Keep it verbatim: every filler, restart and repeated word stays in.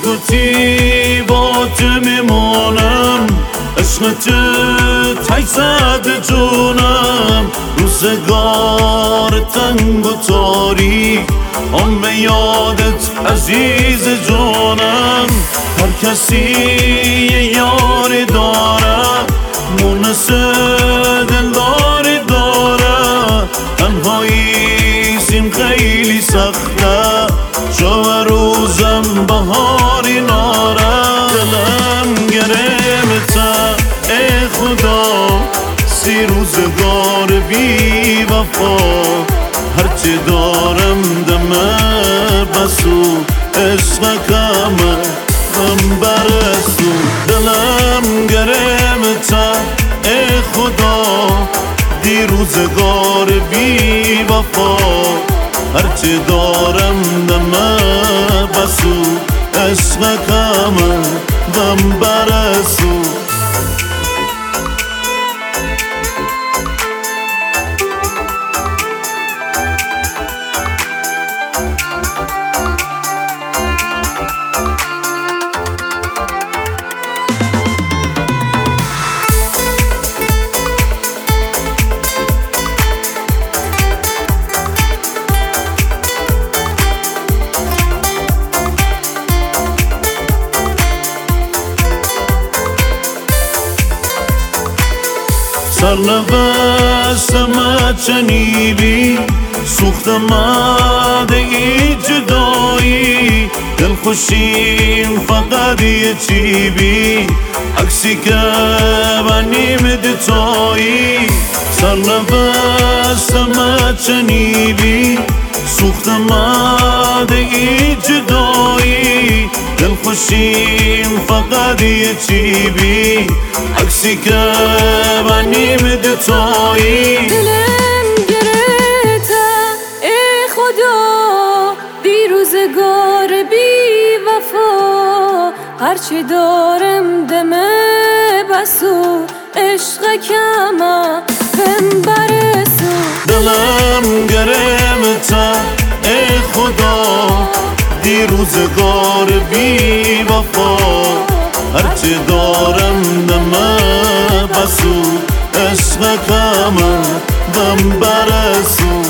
گفتی با تو میمونم، عشق تو تیزد جونم. روزگار تنگ و تاریک آن به یادت عزیز جانم. هر کسی یه یاری داره، مونس دلداری داره. تنهایی سیم خیلی سخته، شب روزم بهاری ناره. دلم گرفته ای خدا، سی روزگار بی وفا. هرچی دارم دمه بسو، عشق کمه غم برسو. دلم گرفته ای خدا، دی روزگار بی وفا. هرچی دارم دمه بسو، عشق کمه غم برسو. سرنوشتم چنیدی، سوختم ای جدایی. دلخوشیم فقط یه چی بی، عکسی که بنیم دتایی. سرنوشتم چنیدی، سوختم ای جدایی. دلخوشیم فقط یه چی بی، عکسی که بنیم دتایی. دلم گرفته ای خدا، دی روزگار بی وفا. هرچی دارم دمه بسو، عشق کمه بهم برسو. دلم گرفته ای خدا، دی روزگار بی وفا. هرچی دارم دمه بسو، عشق کمه غم برسو.